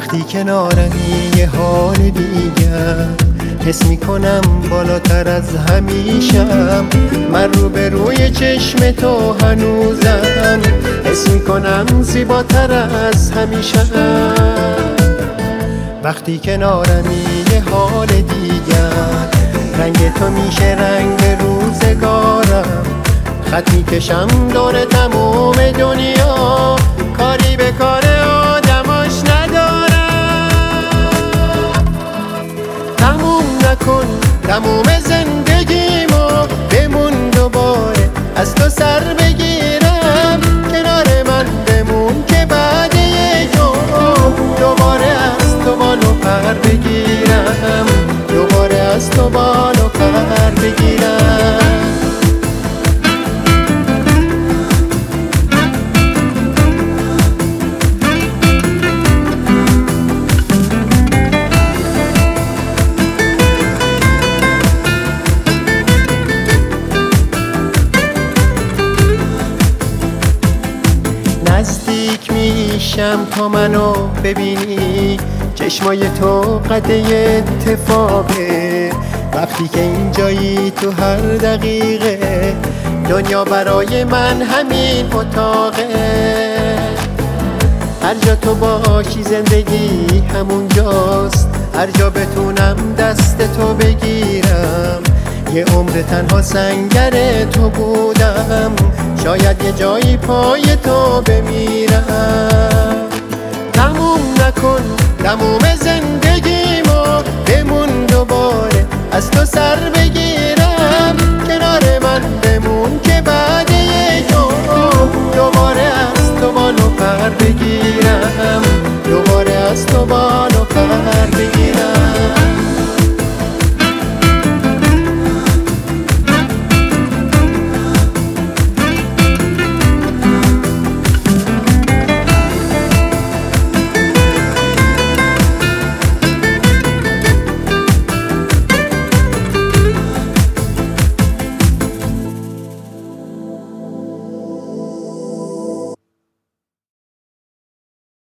وقتی کنارمی یه حال دیگر حس میکنم بالاتر از همیشم. من رو به روی چشم تو هنوزم حس میکنم زیباتر از همیشم. وقتی کنارمی یه حال دیگر رنگ تو میشه رنگ روزگارم. خط میکشم دور تموم دنیا، کاری به کار آدماش ندارم. تموم نکن تموم زندگیمو، بمون دوباره از تو سر بگیرم. کنار من بمون که بعد یک دوباره از تو بالو پر بگیرم، دوباره از تو بالو پر بگیرم. نزدیک میشم تا منو ببینی، چشمای تو قده اتفاقه. وقتی که اینجایی تو هر دقیقه دنیا برای من همین اتاقه. هر جا تو باشی زندگی همون جاست، هر جا بتونم دست تو بگیرم. یه عمر تنها سنگر تو بودم، شاید یه جایی پای تو بمیرم. تموم نکن تموم زندگیمو، بمون دوباره از تو سر بگیرم. کنار من بمون که بعد یک دوباره از تو بالو پر بگیرم.